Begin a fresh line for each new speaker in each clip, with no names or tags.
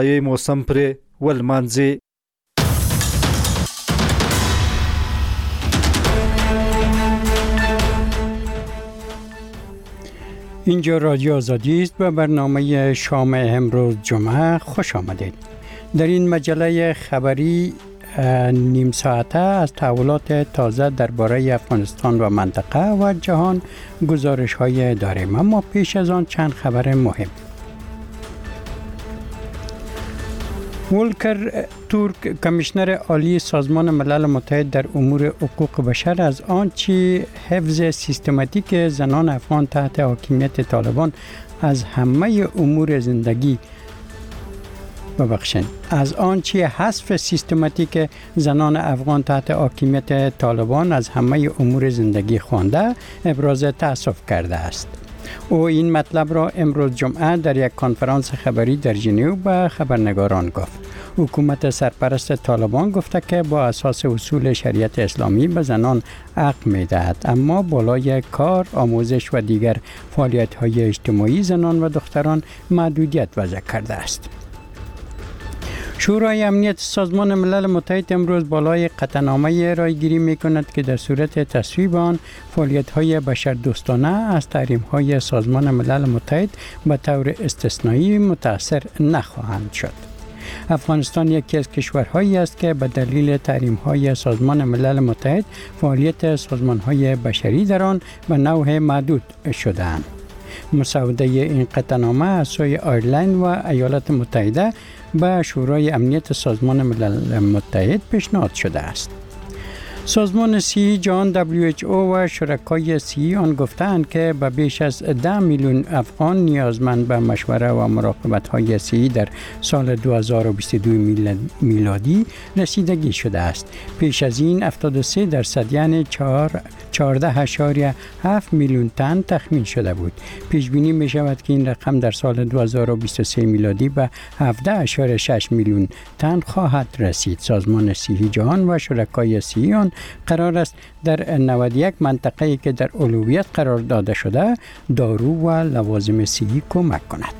موسم پر ولمانځي.
اینجا رادیو آزادی است و برنامه شام امروز جمعه خوش آمدید. در این مجله خبری نیم ساعته از تحولات تازه درباره افغانستان و منطقه و جهان گزارش های داریم، اما پیش از آن چند خبر مهم. ولکر تورک، کمیشنر عالی سازمان ملل متحد در امور حقوق بشر، از آنچه حفظ سیستماتیک زنان افغان تحت حاکمیت طالبان از همه امور زندگی از آنچه حذف سیستماتیک زنان افغان تحت حاکمیت طالبان از همه امور زندگی خوانده ابراز تأسف کرده است. او این مطلب را امروز جمعه در یک کنفرانس خبری در ژنو به خبرنگاران گفت. حکومت سرپرست طالبان گفته که با اساس اصول شریعت اسلامی به زنان حق می‌دهد، اما بالای کار، آموزش و دیگر فعالیت‌های اجتماعی زنان و دختران محدودیت وضع کرده است. شورای امنیت سازمان ملل متحد امروز بالای قطعنامه ارائه‌گیری می‌کند که در صورت تصویب آن فعالیت‌های بشردوستانه از تحریم‌های سازمان ملل متحد به طور استثنایی متأثر نخواهند شد. افغانستان یکی از کشورهایی است که به دلیل تحریم‌های سازمان ملل متحد فعالیت سازمان‌های بشری در آن به نوع محدود شده‌اند. مسوده این قطعنامه از سوی آیرلند و ایالات متحده به شورای امنیت سازمان ملل متحد پیشنهاد شده است. سازمان صحی جهان WHO و شرکای صحی آن گفتند که به بیش از 10 میلیون افغان نیازمند به مشوره و مراقبت‌های صحی در سال 2022 میلادی رسیدگی شده است. پیش از این 73% یعنی 14.7 میلیون تن تخمین شده بود. پیش بینی می شود که این رقم در سال 2023 میلادی به 17.6 میلیون تن خواهد رسید. سازمان صحی جهان و شرکای صحی آن قرار است در 91 منطقه‌ای که در اولویت قرار داده شده دارو و لوازم صحی کمک کند.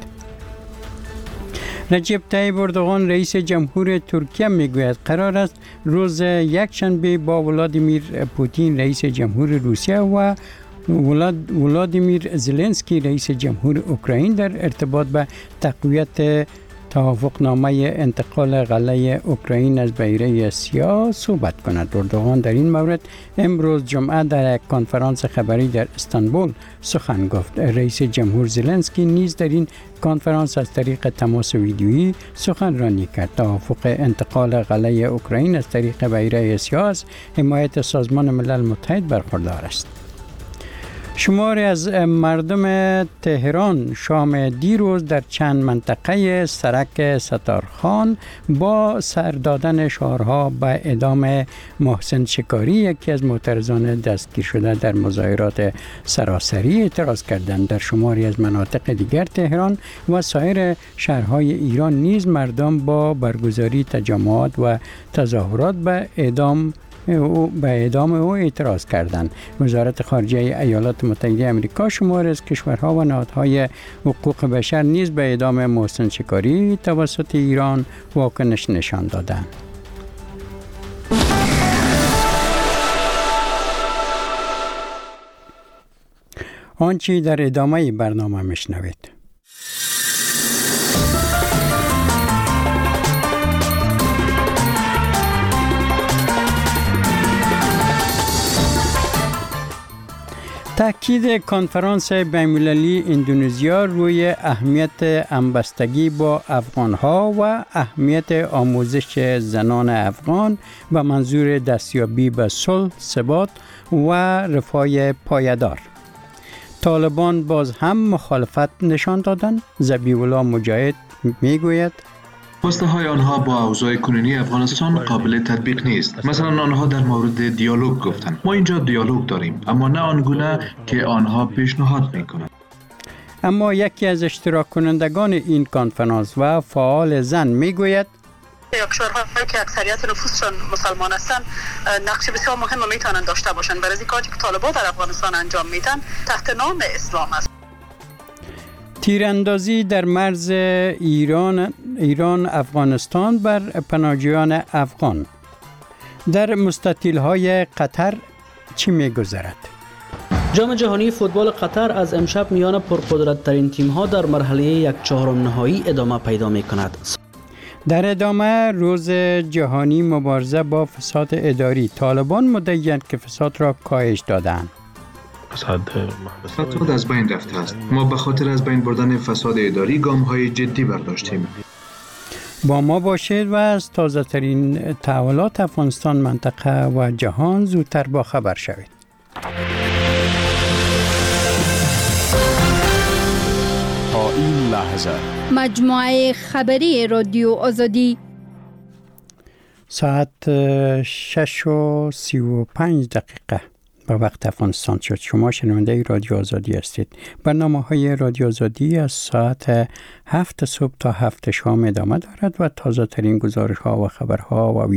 رجب طیب اردوغان رئیس جمهور ترکیه میگوید قرار است روز یکشنبه با ولادیمیر پوتین رئیس جمهور روسیه و ولادیمیر زلنسکی رئیس جمهور اوکراین در ارتباط به تقویت توافقنامه انتقال قلعه اوکراین از بحیره سیاه صحبت کند. اردوغان در این مورد امروز جمعه در یک کنفرانس خبری در استانبول سخن گفت. رئیس جمهور زلنسکی نیز در این کنفرانس از طریق تماس ویدیویی سخنرانی کرد. توافق انتقال قلعه اوکراین از طریق بحیره سیاه از حمایت سازمان ملل متحد برخوردار است. شماری از مردم تهران شام دیروز در چند منطقه سرک ستارخان با سر دادن شعارها به اعدام محسن شکاری، یکی از معترضان دستگیر شده در مظاهرات سراسری، اعتراض کردند. در شماری از مناطق دیگر تهران و سایر شهرهای ایران نیز مردم با برگزاری تجمعات و تظاهرات به اعدام او اعتراض کردند. وزارت خارجه ایالات متحده آمریکا شماری از کشورها و نهادهای حقوق بشر نیز به اعدام محسن شکاری توسط ایران واکنش نشان دادند. آنچه در ادامه برنامه میشنوید. تأکید کنفرانس بین‌المللی اندونزیا روی اهمیت همبستگی با افغان‌ها و اهمیت آموزش زنان افغان و منظور دستیابی به صلح، ثبات و رفاه پایدار. طالبان باز هم مخالفت نشان دادند. ذبیح‌الله مجاهد میگوید
خواسته های آنها با اوضاع کنونی افغانستان قابل تطبیق نیست. مثلا آنها در مورد دیالوگ گفتند. ما اینجا دیالوگ داریم، اما نه آنگونه که آنها پیشنهاد میکنند.
اما یکی از اشتراک کنندگان این کنفرانس و فعال زن میگوید
کشورهایی که اکثریت نفوسشان مسلمان هستند نقش بسیار مهم میتونن داشته باشند. برای از کاری که طالبان در افغانستان انجام میدن تحت نام اسلام است.
تیراندازی در مرز ایران ایران افغانستان بر پناهجویان افغان. در مستطیل‌های قطر چی می‌گذرد؟
جام جهانی فوتبال قطر از امشب میان پرقدرت‌ترین تیم‌ها در مرحله 1/4 نهایی ادامه پیدا می‌کند.
در ادامه روز جهانی مبارزه با فساد اداری. طالبان مدعی‌اند که فساد را کاهش دادند.
فساد از بین رفته است. ما به خاطر از بین بردن فساد اداری گام‌های جدی برداشتیم.
با ما باشید و از تازه ترین تحولات افغانستان، منطقه و جهان زودتر با خبر شوید.
تا این لحظه
مجموعه خبری رادیو آزادی
ساعت 6:35 به وقت افغانستان شد. شما شنونده رادیو آزادی هستید. برنامه‌های رادیو آزادی از ساعت 7 صبح تا 7 شام ادامه دارد و تازه ترین گزارش‌ها و خبرها و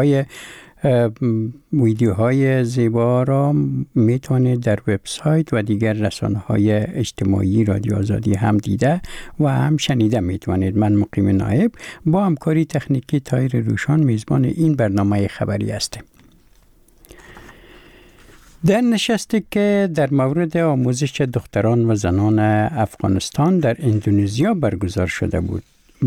ویدیوهای زیبا را میتونید در وبسایت و دیگر رسانه‌های اجتماعی رادیو آزادی هم دیده و هم شنیده میتونید. من مقیم نایب با همکاری تکنیکی طاهر روشان میزبان این برنامه خبری هستم. در نشستی که در مورد آموزش دختران و زنان افغانستان در اندونزیا برگزار شده بود،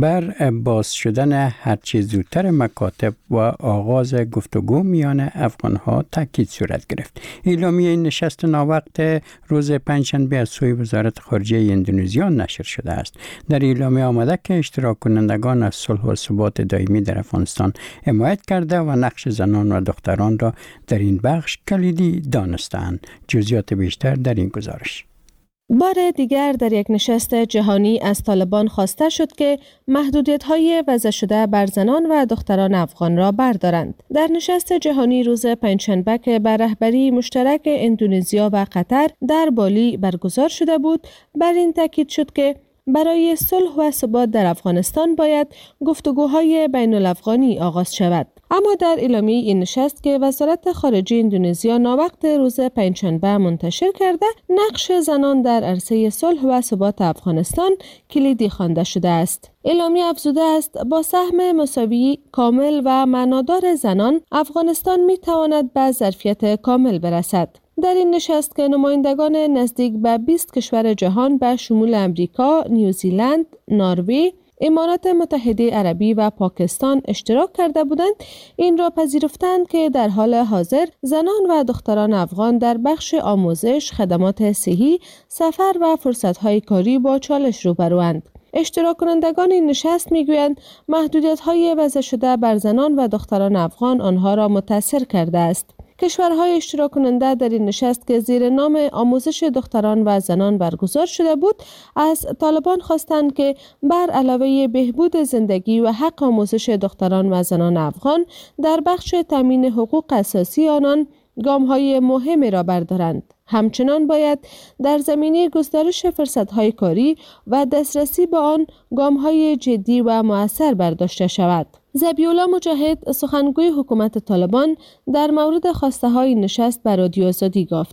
بر باز شدن هرچی زودتر مکاتب و آغاز گفتگو میان افغانها تاکید صورت گرفت. اعلامیه این نشست ناوقت روز پنجشنبه از سوی وزارت خارجه اندونزیا نشر شده است. در اعلامیه آمده که اشتراک کنندگان از صلح و ثبات دائمی در افغانستان حمایت کرده و نقش زنان و دختران را در این بخش کلیدی دانستند. جزئیات بیشتر در این گزارش.
بار دیگر در یک نشست جهانی از طالبان خواسته شد که محدودیت‌های وضع شده بر زنان و دختران افغان را بردارند. در نشست جهانی روز پنجشنبه که به رهبری مشترک اندونزیا و قطر در بالی برگزار شده بود، بر این تاکید شد که برای صلح و ثبات در افغانستان باید گفتگوهای بین الافغانی آغاز شود. اما در اعلامیه این نشست که وزارت خارجه اندونزیا ناوقت روز پنجشنبه منتشر کرده، نقش زنان در عرصه صلح و ثبات افغانستان کلیدی خوانده شده است. اعلامیه افزوده است با سهم مساوی کامل و معنادار زنان، افغانستان می تواند به ظرفیت کامل برسد. در این نشست که نمایندگان نزدیک به 20 کشور جهان به شمول امریکا، نیوزیلند، نروژ، امارات متحده عربی و پاکستان اشتراک کرده بودند، این را پذیرفتند که در حال حاضر زنان و دختران افغان در بخش آموزش، خدمات صحی، سفر و فرصت‌های کاری با چالش روبروند. اشتراک کنندگان این نشست میگویند محدودیت‌های وضع شده بر زنان و دختران افغان آنها را متاثر کرده است. کشورهای اشتراک کننده در این نشست که زیر نام آموزش دختران و زنان برگزار شده بود، از طالبان خواستند که بر علاوه بهبود زندگی و حق آموزش دختران و زنان افغان در بخش تامین حقوق اساسی آنان گام‌های مهمی را بردارند. همچنان باید در زمینه گسترش فرصت‌های کاری و دسترسی به آن گام‌های جدی و مؤثر برداشته شود. ذبیح‌الله مجاهد، سخنگوی حکومت طالبان، در مورد خواسته های نشست بر رادیو آزادی گفت: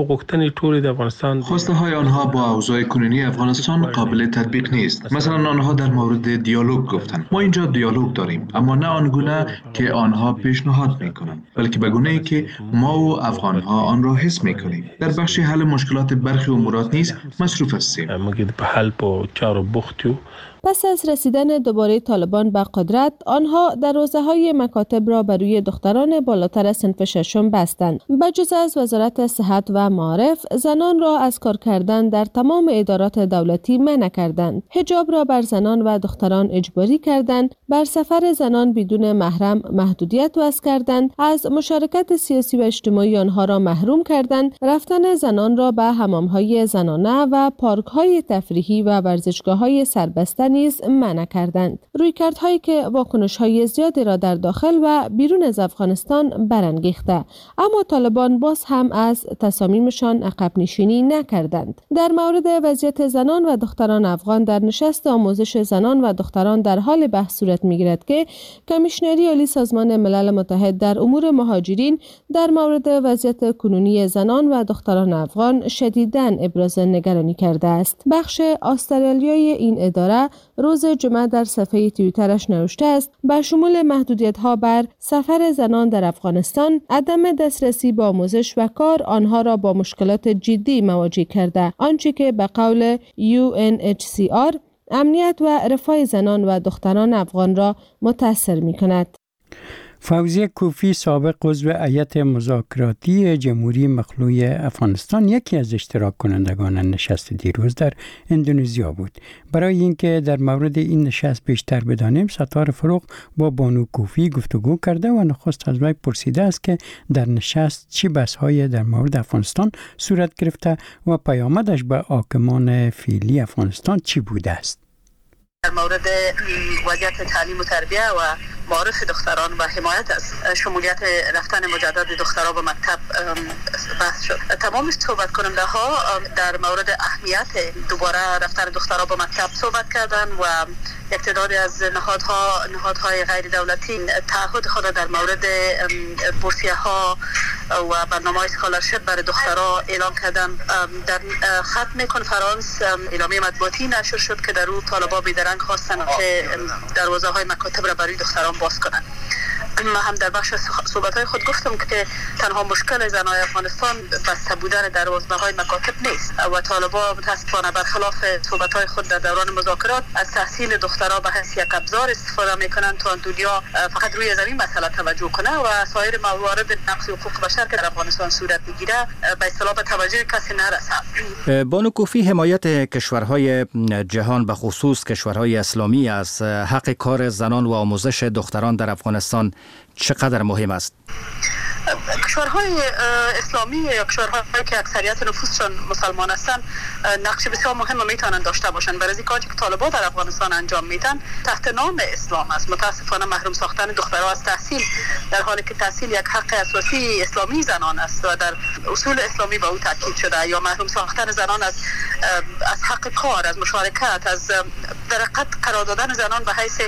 خواسته های آنها با اوضاع کنونی افغانستان قابل تطبیق نیست. مثلا آنها در مورد دیالوگ گفتند. ما اینجا دیالوگ داریم، اما نه آنگونه که آنها پیشنهاد میکنند، بلکه به گونه‌ای که ما و افغانها آن را حس میکنیم. در بخش حل مشکلات برخی امورات نیز مصروف هستیم.
پس از رسیدن دوباره طالبان به قدرت، آنها دروازه‌های مکاتب را بر روی دختران بالاتر صنف ششم بستند. بجز از وزارت صحت و معارف، زنان را از کار کردن در تمام ادارات دولتی منع کردند. حجاب را بر زنان و دختران اجباری کردند. بر سفر زنان بدون محرم محدودیت وضع کردند. از مشارکت سیاسی و اجتماعی آنها را محروم کردند. رفتن زنان را به حمام‌های زنانه و پارک‌های تفریحی و ورزشگاه‌های سربسته نیز منع کردند. رویکردهایی که واکنش‌های زیادی را در داخل و بیرون از افغانستان برانگیخته، اما طالبان باز هم از تصامیمشان عقب نشینی نکردند. در مورد وضعیت زنان و دختران افغان در نشست آموزش زنان و دختران در حال بحث صورت می‌گیرد که کمیشنری عالی سازمان ملل متحد در امور مهاجرین در مورد وضعیت کنونی زنان و دختران افغان شدیداً ابراز نگرانی کرده است. بخش استرالیایی این اداره روز جمعه در صفحه توییترش نوشته است به شمول محدودیت‌ها بر سفر زنان در افغانستان، عدم دسترسی به آموزش و کار آنها را با مشکلات جدی مواجه کرده، آنچه که به قول UNHCR امنیت و رفاه زنان و دختران افغان را متاثر می‌کند.
فوزیه کوفی سابق عضو هیئت مذاکراتی جمهوری مخلوع افغانستان یکی از اشتراک کنندگان نشست دیروز در اندونزیا بود. برای اینکه در مورد این نشست بیشتر بدانیم، ستار فروغ با بانو کوفی گفتگو کرده و نخست از وی پرسیده است که در نشست چه بحث‌های در مورد افغانستان صورت گرفته و پیامدش به حاکمان فعلی افغانستان چی بوده است.
در مورد وضعیت تعلیم و تربیه و معارف دختران و حمایت از شمولیت رفتن مجدد دختران به مکتب بحث شد. تمام صحبت کننده ها در مورد اهمیت دوباره رفتن دختران به مکتب صحبت کردند و یک تعدادی از نهادهای غیر دولتی تعهد خود در مورد بورسیه ها و برنامه اسکالرشپ برای دختران اعلام کردن. در ختم کنفرانس اعلامیه مطبوعاتی نشر شد که در روی طالبان بیدرنگ خواستن که دروازه های مکاتب را برای دختران باز کنند. من هم در بخش صحبت‌های خود گفتم که تنها مشکل زنای افغانستان بسته بودن دروازه‌های مکاتب نیست و طالبان متأسفانه برخلاف صحبت‌های خود در دوران مذاکرات از تحصیل دخترها به حیث یک ابزار استفاده می‌کنند تا دنیا فقط روی زمین مسئله توجه کنه و سایر موارد نقض حقوق بشر که در افغانستان صورت می‌گیره به اصطلاح به توجه کسی نرسه.
بانو کوفی، حمایت کشورهای جهان به خصوص کشورهای اسلامی از حق کار زنان و آموزش دختران در افغانستان چقدر مهم است؟
کشورهای اسلامی یا کشورهایی که اکثریت نفوسشان مسلمان هستند نقش بسیار مهم میتونن داشته باشند. برای کاری که طالبان در افغانستان انجام میدن تحت نام اسلام است. متاسفانه محروم ساختن دخترها از تحصیل، در حالی که تحصیل یک حق اساسی اسلامی زنان است و در اصول اسلامی به او تاکید شده، یا محروم ساختن زنان از حق کار، از مشارکت، از در حقیقت قرار دادن زنان به حیث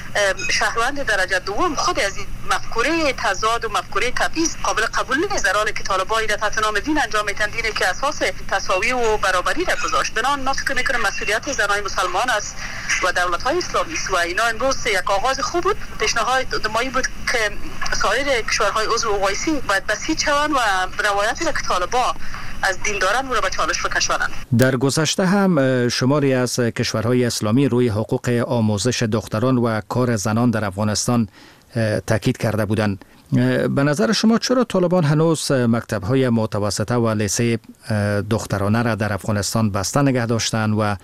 شهروند درجه دوم، خود از این مفکوره تضاد و مفکوره تبعیض قابل قبول نیست، در حالی که طالبان را تحت نام دین انجام میدن، دینی که اساس تساوی و برابری را گذاشت. بنابراین ما فکر میکنم مسئولیت زنان مسلمان است و دولت‌های اسلامی است و اینا امروز یک آغاز خوب بود. پیشنهاد مایی بود که سایر کشورهای عضو اوایسی باید بسیج شوند و روایتی را که طالبان از دین دارن رو به چالش بکشانند.
در گذشته هم شماری از کشورهای اسلامی روی حقوق آموزش دختران و کار زنان در افغانستان تاکید کرده بودند. به نظر شما چرا طالبان هنوز مکتب‌های متوسطه و لیسه دخترانه را در افغانستان بسته نگه داشتند و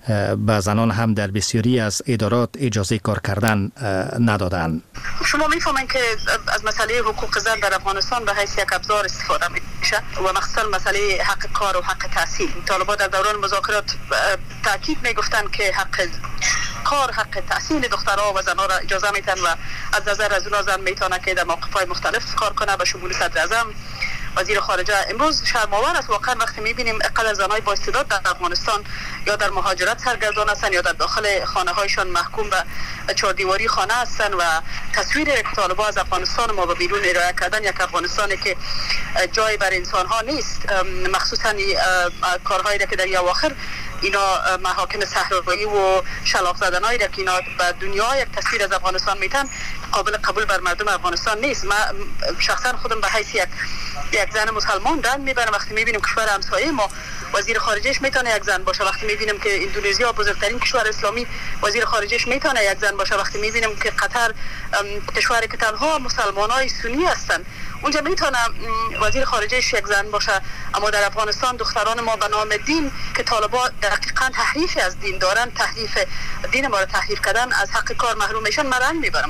به زنان هم در بسیاری از ادارات اجازه کار کردن ندادند؟
شما میفهمید که از مسئله حقوق زن در افغانستان به حیث یک ابزار استفاده میشه و مخصوصا مسئله حق کار و حق تحصیل. طالبان در دوران مذاکرات تاکید میگفتند که حق کار، حق تحصیل دخترها و زنها را اجازه میتن و از نظر از اونها زن میتونه که در موقع‌های مختلف کار کنه، به شمول صدر اعظم، وزیر خارجه. امروز شرم‌آور است واقعا وقتی می‌بینیم اقل زنای با استعداد در افغانستان یا در مهاجرت سرگردان هستند یا در داخل خانه‌هایشان محکوم به چهاردیواری خانه هستند و تصویر طالبان از افغانستان ما به بیرون ارائه کردن یک افغانستانی که جای برای انسان‌ها نیست، مخصوصاً کارهایی که در اواخر اینا محاکم صحرایی و شلاق زدنایی که اینا به دنیا یک تصویر از افغانستان میتن قابل قبول بر مردم افغانستان نیست. من شخصا خودم به حیث یک زن مسلمان رنج میبرم وقتی میبینیم کشور همسایه ما وزیر خارجهش میتونه یک زن باشه، وقتی میبینیم که اندونزیا بزرگترین کشور اسلامی وزیر خارجهش میتونه یک زن باشه، وقتی میبینیم که قطر کشوری که تنها مسلمانای سنی هستن اونجا میتونه وزیر خارجهش یک زن باشه. اما در افغانستان دختران ما به نام دین که طالبان دقیقاً تحریف از دین دارن، تحریف دین ما رو تحریف کردن، از حق کار محروم میشن. من رنج میبرم.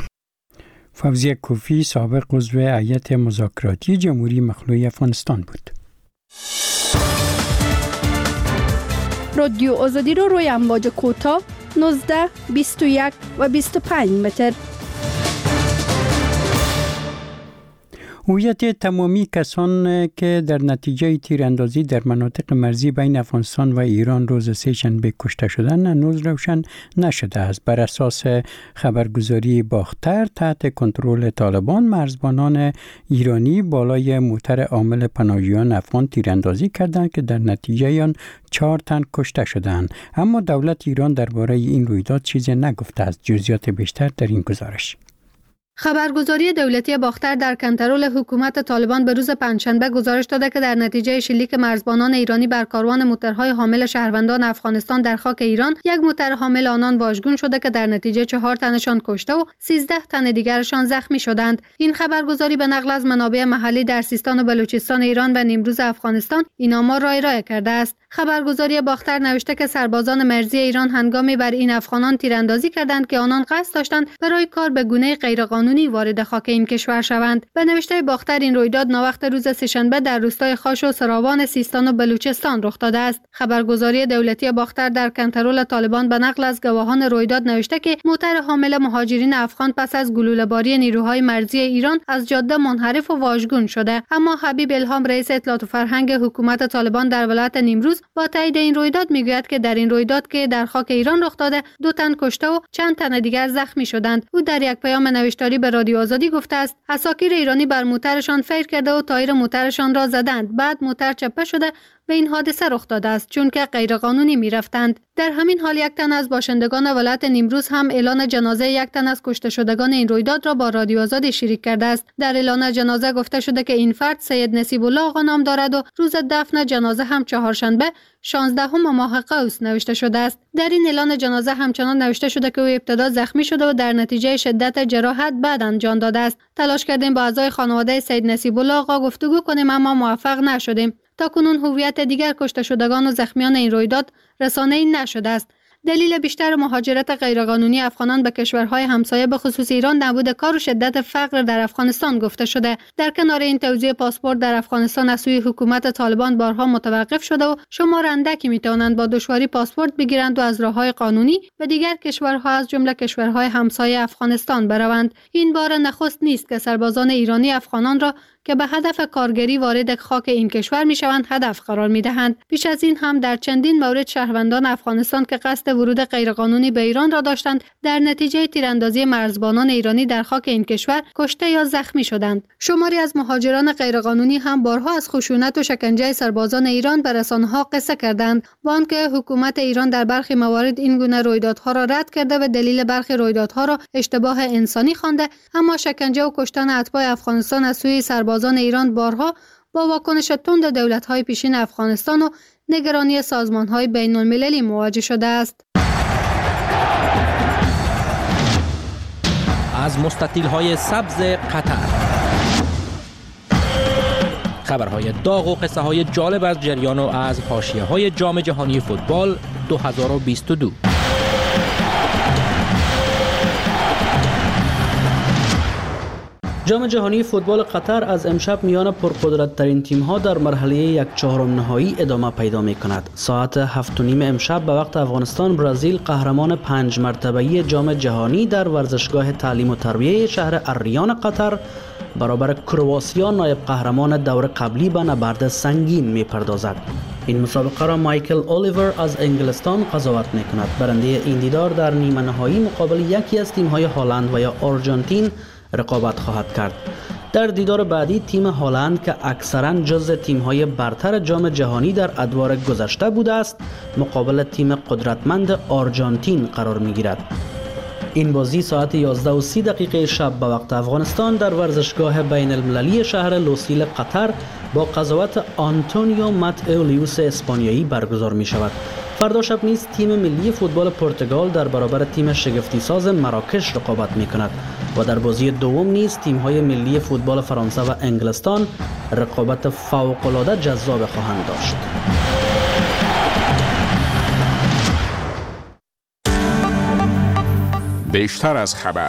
فوزیه کوفی سابق عضو هیئت مذاکراتی جمهوری مخلوع افغانستان بود.
رادیو آزادی رو روی امواج کوتاه 19, 21 و 25 متر.
هویت تمامی کسان که در نتیجه تیراندازی در مناطق مرزی بین افغانستان و ایران روز سه‌شنبه کشته شدند هنوز روشن نشده است. بر اساس خبرگزاری باختر تحت کنترل طالبان، مرزبانان ایرانی بالای موتر عامل پناهجویان افغان تیراندازی کردند که در نتیجه آن 4 تن کشته شدند. اما دولت ایران درباره این رویداد چیزی نگفته است. جزئیات بیشتر در این گزارش.
خبرگزاری دولتی باختر در کنترل حکومت طالبان به روز پنجشنبه گزارش داده که در نتیجه شلیک مرزبانان ایرانی بر کاروان موترهای حامل شهروندان افغانستان در خاک ایران، یک موتر حامل آنان واژگون شده که در نتیجه 4 تنشان کشته و 13 تن دیگرشان زخمی شدند. این خبرگزاری به نقل از منابع محلی در سیستان و بلوچستان ایران و نیمروز افغانستان این آمار را ارائه کرده است. خبرگزاری باختر نوشته که سربازان مرزی ایران هنگامی بر این افغانان تیراندازی کردند که آنان قصد داشتند برای کار به گونه غیرقانونی وارد خاک این کشور شوند. به نوشته باختر این رویداد ناوقت روز سه‌شنبه در روستای خاش و سراوان سیستان و بلوچستان رخ داده است. خبرگزاری دولتی باختر در کنترل طالبان به نقل از گواهان رویداد نوشته که موتر حامل مهاجرین افغان پس از گلوله‌باری نیروهای مرزی ایران از جاده منحرف و واژگون شده. اما حبیب الهام رئیس اطلاعات و فرهنگ حکومت طالبان در ولایت نیمروز با تایید این رویداد میگوید که در این رویداد که در خاک ایران رخ داده 2 تن کشته و چند تن دیگر زخمی شدند. او در یک پیام نوشتاری به رادیو آزادی گفته است عساکر ایرانی بر موترشان فیر کرده و تایر موترشان را زدند. بعد موتر چپه شده و این حادثه رخ داده است چون که غیرقانونی می‌رفتند. در همین حال 1 تن از باشندگان ولایت نیمروز هم اعلان جنازه 1 تن از کشته شدگان این رویداد را با رادیو آزادی شریک کرده است. در اعلان جنازه گفته شده که این فرد سید نصیب الله آقا نام دارد و روز دفن جنازه هم چهارشنبه 16 ماه قوس نوشته شده است. در این اعلان جنازه همچنان نوشته شده که او ابتدا زخمی شده و در نتیجه شدت جراحت بعد جان داده است. تلاش کردیم با اعضای خانواده سید نصیب الله آقا گفتگو کنیم اما موفق نشدیم. تاکنون هویت دیگر کشته شدگان و زخمیان این رویداد رسانه‌ای نشده است. دلیل بیشتر مهاجرت غیرقانونی افغانان به کشورهای همسایه به خصوص ایران نبود کار و شدت فقر در افغانستان گفته شده. در کنار این توزیع پاسپورت در افغانستان از سوی حکومت طالبان بارها متوقف شده و شمار اندکی میتوانند با دشواری پاسپورت بگیرند و از راههای قانونی به دیگر کشورها از جمله کشورهای همسایه افغانستان بروند. این بار نخست نیست که سربازان ایرانی افغانان را که به هدف کارگری وارد خاک این کشور میشوند هدف قرار میدهند. پیش از این هم در چندین مورد شهروندان افغانستان که قصد ورود غیرقانونی به ایران را داشتند در نتیجه تیراندازی مرزبانان ایرانی در خاک این کشور کشته یا زخمی شدند. شماری از مهاجران غیرقانونی هم بارها از خشونت و شکنجه سربازان ایران به رسانه‌ها قصه کردند، با آنکه حکومت ایران در برخی موارد این گونه رویدادها را رد کرده و دلیل برخی رویدادها را اشتباه انسانی خوانده، اما شکنجه و کشتن اتباع افغانستان از سوی سربازان ایران بارها با واکنش تند دولت‌های پیشین افغانستان و نگرانی سازمان‌های بین‌المللی مواجه شده است.
از مستطیل‌های سبز قطر، خبرهای داغ و قصه‌های جالب از جریان و از حاشیه‌های جام جهانی فوتبال 2022.
جام جهانی فوتبال قطر از امشب میان پرقدرت‌ترین تیم‌ها در مرحله 1/4 نهایی ادامه پیدا می‌کند. ساعت 7:30 امشب به وقت افغانستان برزیل قهرمان 5 مرتبه‌ای جام جهانی در ورزشگاه تعلیم و تربیه شهر الریان قطر برابر کرواسیا نایب قهرمان دور قبلی به نبرد سنگین می‌پردازد. این مسابقه را مایکل الیور از انگلستان قضاوت می‌کند. برنده این دیدار در نیمه نهایی مقابل یکی از تیم‌های هلند و یا آرژانتین رقابت خواهد کرد. در دیدار بعدی تیم هلند که اکثراً جزو تیم‌های برتر جام جهانی در ادوار گذشته بوده است، مقابل تیم قدرتمند آرژانتین قرار می‌گیرد. این بازی ساعت 11:30 شب به وقت افغانستان در ورزشگاه بین المللی شهر لوسیل قطر با قضاوت آنتونیو ماتئولیوس اسپانیایی برگزار می شود. فردا شب نیز تیم ملی فوتبال پرتغال در برابر تیم شگفتی ساز مراکش رقابت می کند و در بازی دوم نیز تیم های ملی فوتبال فرانسه و انگلستان رقابت فوق‌العاده جذاب خواهند داشت.
بیشتر از خبر.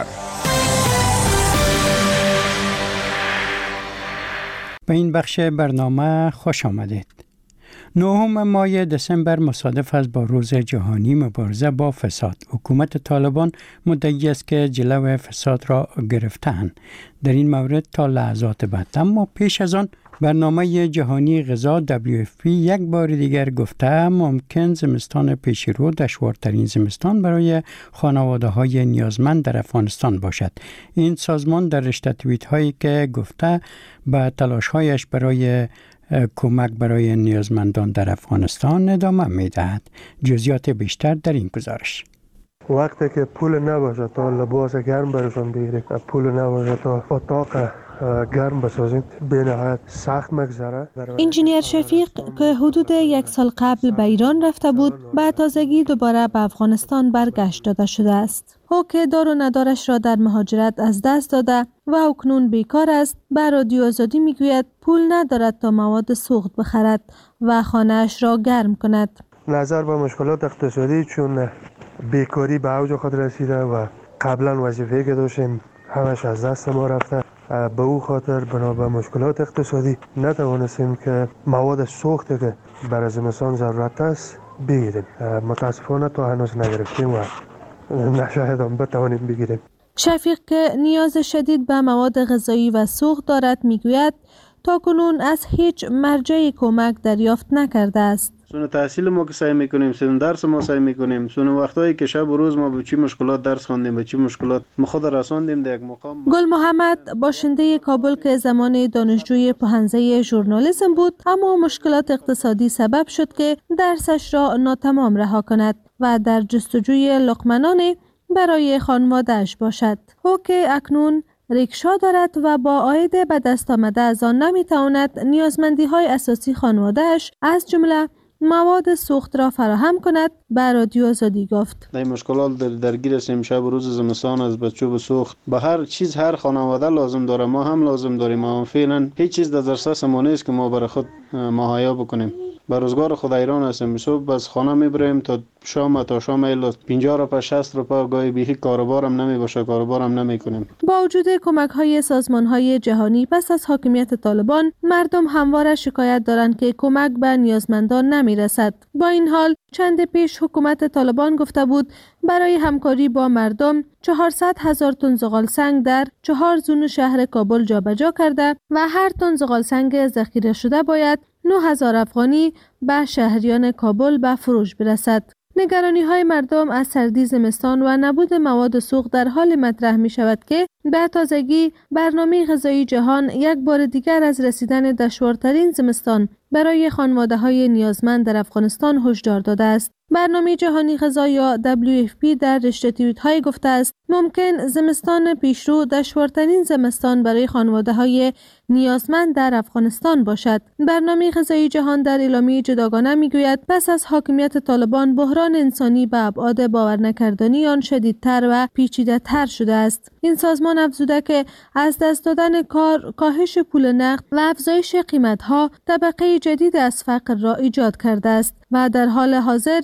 به این بخش برنامه خوش آمدید. 9 ماه دسامبر مصادف است با روز جهانی مبارزه با فساد. حکومت طالبان مدعی است که جلو فساد را گرفته‌اند در این مورد تا لحظات بعد. اما پیش از آن برنامه جهانی غذا WFP یک بار دیگر گفته ممکن زمستان پیش رو دشوارترین زمستان برای خانواده‌های نیازمند در افغانستان باشد. این سازمان در رشته توییت هایی که گفته به تلاش‌هایش برای کمک برای نیازمندان در افغانستان ادامه می‌دهد. جزئیات بیشتر در این گزارش.
وقتی که پول نباشه تا لباس گرم برشون بگیرید، پول نباشه تا اتاق گرم بسازید، به نهایت سخت مگذره.
انجینیر شفیق که حدود 1 سال قبل به ایران رفته بود، به تازگی دوباره به افغانستان برگشت داده شده است. او که دار و ندارش را در مهاجرت از دست داده و اکنون بیکار است، به رادیو آزادی میگوید پول ندارد تا مواد سوخت بخرد و خانه‌اش را گرم کند.
نظر به مشکلات اقتصادی، چون بیکاری به اوج خود رسیده و قبلا وظیفه‌ای که داشتیم همش از دست ما رفته، به او خاطر بنا به مشکلات اقتصادی نتوانستیم که مواد سوختی که برای زمستان ضرورت است بگیریم. متاسفانه تا هنوز نگرفتیم و نشاید هم بتوانیم بگیریم.
شفیق که نیاز شدید به مواد غذایی و سوخت دارد میگوید تا کنون از هیچ مرجع کمک دریافت نکرده است.
سون تحصیل ما که سعی میکنیم، سون درس ما سعی میکنیم، سون وقتایی که شب و روز ما به چی مشکلات درس خواندیم، به چی مشکلات ما خود رساندیم در یک مقام.
گل محمد باشنده کابل که زمان دانشجوی پهنزه ژورنالیسم بود، اما مشکلات اقتصادی سبب شد که درسش را ناتمام رها کند و در جستجوی لقمه‌نانی برای خانواده‌اش باشد. او که اکنون ریکشا دارد و با عاید به دست آمده از آن نمیتواند نیازمندی‌های اساسی خانواده‌اش از جمله مواد سوخت را فراهم کند، به رادیو آزادی گفت.
در مشکلات درگیر هستیم، شب و روز زمستان از بچوب سوخت به هر چیز هر خانواده لازم داره، ما هم لازم داریم. ما فعلا هیچ چیز در دسترس ما نیست که ما برای خود مهیا بکنیم. به روزگار خود ایران هستیم، صبح از خانه میبریم تا شام ایلا 50 روپیه 60 روپیه، گاهی بیخی کاروبارم نمیباشه، کاروبارم نمیکنیم.
با وجود کمک‌های سازمان‌های جهانی پس از حاکمیت طالبان، مردم همواره شکایت دارند که کمک به نیازمندان نمیرسد. با این حال چند پیش حکومت طالبان گفته بود برای همکاری با مردم 400,000 تن زغال سنگ در 4 زون شهر کابل جابجا کرده و هر تن زغال سنگ ذخیره شده باید 9,000 افغانی به شهریان کابل به فروش برسد. نگرانی‌های مردم از سردی زمستان و نبود مواد سوخت در حال مطرح می شود که به تازگی برنامه غذایی جهان یک بار دیگر از رسیدن دشوارترین زمستان برای خانواده‌های نیازمند در افغانستان هشدار داده است. برنامه جهانی غذا یا WFP در رشته توییت‌های گفته است ممکن زمستان پیشرو دشوارترین زمستان برای خانواده‌های نیازمند در افغانستان باشد. برنامه غذایی جهان در اعلامیه جداگانه میگوید پس از حاکمیت طالبان بحران انسانی به ابعاد باورنکردنی آن شدیدتر و پیچیده‌تر شده است. این سازمان افزوده که از دست دادن کار، کاهش پول نقد و افزایش قیمت‌ها طبقه جدید از فقر را ایجاد کرده است و در حال حاضر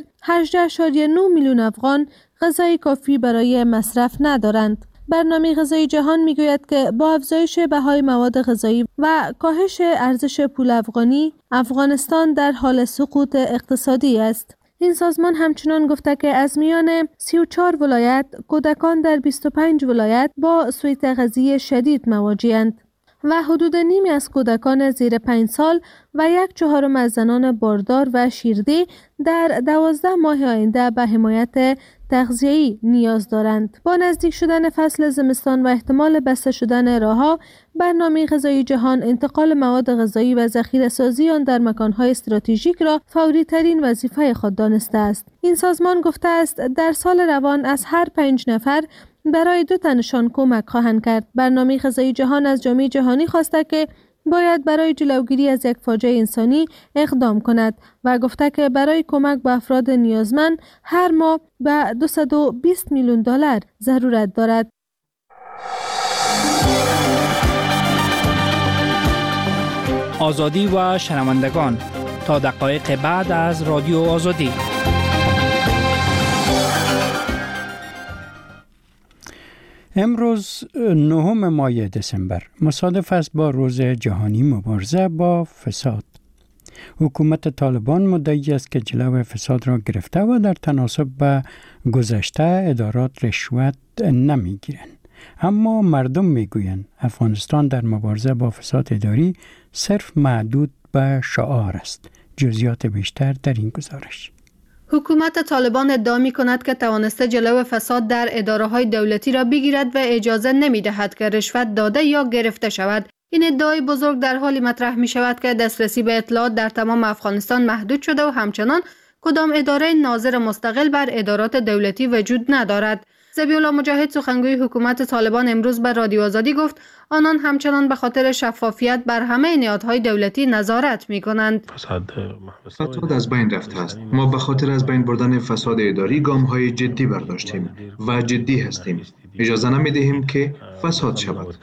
18.9 میلیون افغان غذای کافی برای مصرف ندارند. برنامه غذایی جهان میگوید که با افزایش بهای مواد غذایی و کاهش ارزش پول افغانی، افغانستان در حال سقوط اقتصادی است. این سازمان همچنان گفته که از میان 34 ولایت، کودکان در 25 ولایت با سوء تغذیه شدید مواجه‌اند و حدود نیمی از کودکان زیر 5 سال و 1/4 از زنان باردار و شیرده در 12 ماه آینده به حمایت تغذیه‌ای نیاز دارند. با نزدیک شدن فصل زمستان و احتمال بسته شدن راه‌ها، برنامه غذایی جهان انتقال مواد غذایی و ذخیره‌سازی آن در مکان‌های استراتژیک را فوری ترین وظیفه خود دانسته است. این سازمان گفته است در سال روان از هر 5 نفر برای 2 تنشان کمک خواهند کرد. برنامه غذایی جهان از جامعه جهانی خواسته که باید برای جلوگیری از یک فاجعه انسانی اقدام کند و گفته که برای کمک به افراد نیازمند هر ماه به 220 میلیون دلار ضرورت دارد.
آزادی و شنوندگان، تا دقایق بعد از رادیو آزادی.
امروز 9 ماه دسامبر مصادف است با روز جهانی مبارزه با فساد. حکومت طالبان مدعی است که جلو فساد را گرفته و در تناسب به گذشته ادارات رشوت نمیگیرند. اما مردم میگویند افغانستان در مبارزه با فساد اداری صرف محدود به شعار است. جزئیات بیشتر در این گزارش.
حکومت طالبان ادعا می کند که توانسته جلو فساد در اداره‌های دولتی را بگیرد و اجازه نمی دهد که رشوت داده یا گرفته شود. این ادعای بزرگ در حالی مطرح می شود که دسترسی به اطلاعات در تمام افغانستان محدود شده و همچنان کدام اداره ناظر مستقل بر ادارات دولتی وجود ندارد. ذبیح الله مجاهد سخنگوی حکومت طالبان امروز به رادیو آزادی گفت آنان همچنان به خاطر شفافیت بر همه نهادهای دولتی نظارت می‌کنند.
فساد از بین رفته است. ما به خاطر از بین بردن فساد اداری گام‌های جدی برداشتیم و جدی هستیم. اجازه نمی‌دهیم که فساد شود.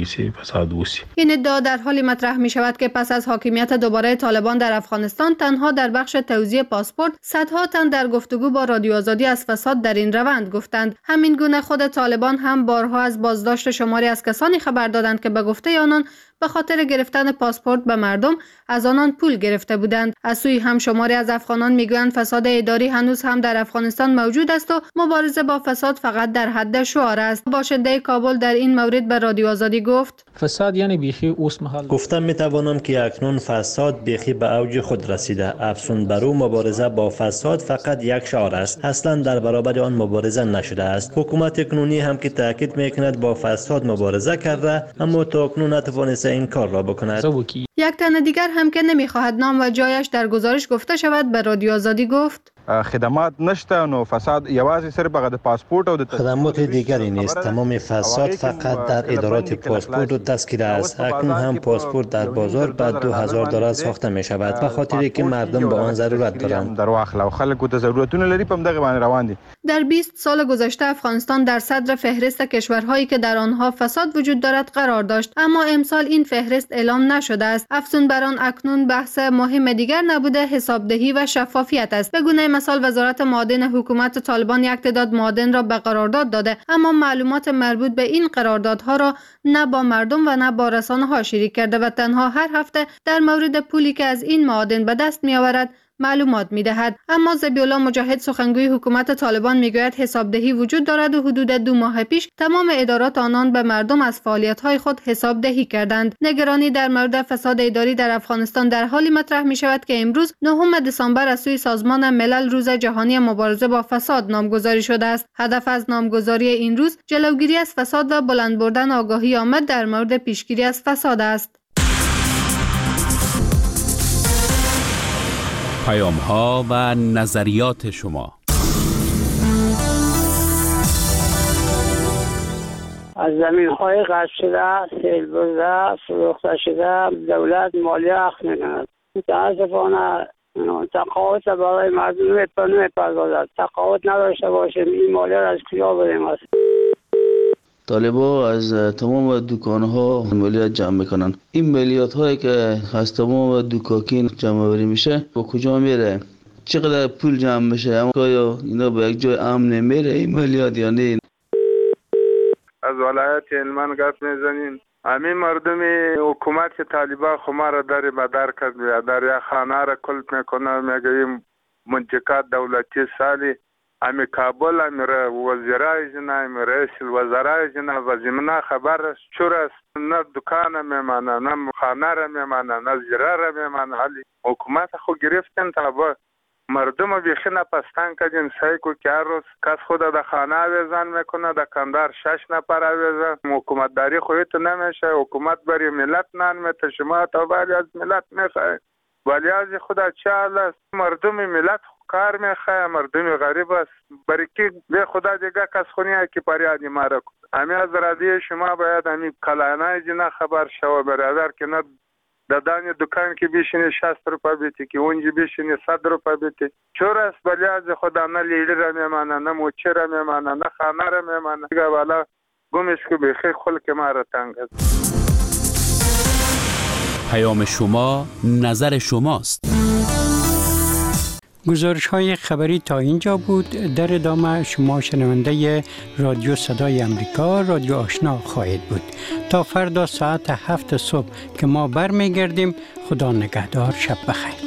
این ادعا در حالی مطرح می‌شود که پس از حاکمیت دوباره طالبان در افغانستان تنها در بخش توزیع پاسپورت صدها تن در گفتگو با رادیو آزادی از فساد در این روند گفتند. همین گونه خود طالبان هم بارها از بازداشت شماری از کسانی خبر دادند که به گفته آنان به خاطر گرفتن پاسپورت به مردم از آنان پول گرفته بودند. از سوی هم شماری از افغانان میگویند فساد اداری هنوز هم در افغانستان موجود است و مبارزه با فساد فقط در حد شعار است. باشنده کابل در این مورد به رادیو آزادی گفت
فساد یعنی بیخی اوس محل
گفتم میتوانم که اکنون فساد بیخی به اوج خود رسیده. افسون برو مبارزه با فساد فقط یک شعار است. اصلا در برابر آن مبارزه نشده است. حکومت کنونی هم که تاکید میکند با فساد مبارزه کرده اما تا اکنون نتوانسته این کار را بکند.
یک تن دیگر هم که نمیخواهد نام و جایش در گزارش گفته شود به رادیو آزادی گفت
خدمات نشته نو فساد یوازې صرف هغه د پاسپورت او د
خدمات دیگری نیست. تمام فساد فقط در ادارات پاسپورت و تذکره است. اکنون هم پاسپورت در بازار به $2000 ساخته می شود به خاطری که مردم به آن ضرورت دارند.
در واخل او خلکو ته ضرورتونه لري په دغه باندې روان دي.
در 20 سال گذشته افغانستان در صدر فهرست کشورهایی که در آنها فساد وجود دارد قرار داشت، اما امسال این فهرست اعلام نشده است. افزون بر آن اکنون بحث مهم دیگر نبوده حسابدهی و شفافیت است. به گونه مثال وزارت معادن حکومت طالبان یک تعداد معادن را به قرارداد داده، اما معلومات مربوط به این قراردادها را نه با مردم و نه با رسانه‌ها شریک کرده و تنها هر هفته در مورد پولی که از این معادن به دست می‌آورد معلومات می‌دهد. اما ذبیح الله مجاهد سخنگوی حکومت طالبان میگوید حسابدهی وجود دارد و حدود 2 ماه پیش تمام ادارات آنان به مردم از فعالیت‌های خود حسابدهی کردند. نگرانی در مورد فساد اداری در افغانستان در حالی مطرح می‌شود که امروز 9 دسامبر از سوی سازمان ملل روز جهانی مبارزه با فساد نامگذاری شده است. هدف از نامگذاری این روز جلوگیری از فساد و بلند بردن آگاهی عامه در مورد پیشگیری از فساد است.
پیام‌ها و نظریات شما.
از زمین‌های قطع شده، سیل برده، فروخته شده، دولت مالیه اخذ می‌کند. متاسفانه تقاعد برای مردم نمی‌پردازد. تقاعد نداشته باشیم این مالیه را از کجا بریم است؟
طالبا از تمام دکان‌ها مالیات جمع میکنن. این مالیات هایی که از تمام دکاکین جمع آوری میشه با کجا میره؟ چقدر پول جمع میشه؟ اما آیا اینا به یک جای امن نمیره این مالیات یا نه؟
از ولایت هلمند گپ میزنین. همین مردم حکومت طالبان خما را در مدار کرد و در یک خانه را کلت میکنه. میگه منطقه دولتی سالی امی کابل امی وزیرای جنا امی رئیس الوزرای جنا و زمینه خبر چور است. نه دکان میمانه، نه خانه را میمانه، نه زیره را میمانه. حالی حکومت خود گرفتن تا با مردم بیخی نپستان کردین. سعی کو که هر روز کس خود در خانه آویزان میکنه، در کندار 6 نفر آویزان. حکومت داری خودت نمیشه. حکومت برای ملت نان میته. شما تا ولی از ملت میخواه ولی از خدا چه حال است؟ مردم ملت کار میخواه، مردم غریب است. برای که به خدا دیگه کس خونی که پریادی مارا کن. همین از رادیو شما باید همین کلانای جنا خبر شو برادر که نه دادن دکان که بیشینه 60 روپا بیتی که اونجا بیشینه 100 روپا بیتی. چور است ولی از خدا نه لیلی را میمانه، نه موچه را میمانه، نه خانه را میمانه. دیگه والا گمش که بخیر خلق ما را تنگ است.
پیام شما نظر شماست.
گزارش های خبری تا اینجا بود. در ادامه شما شنونده رادیو صدای امریکا، رادیو آشنا خواهید بود. تا فردا ساعت 7 صبح که ما برمیگردیم. خدا نگهدار. شب بخیر.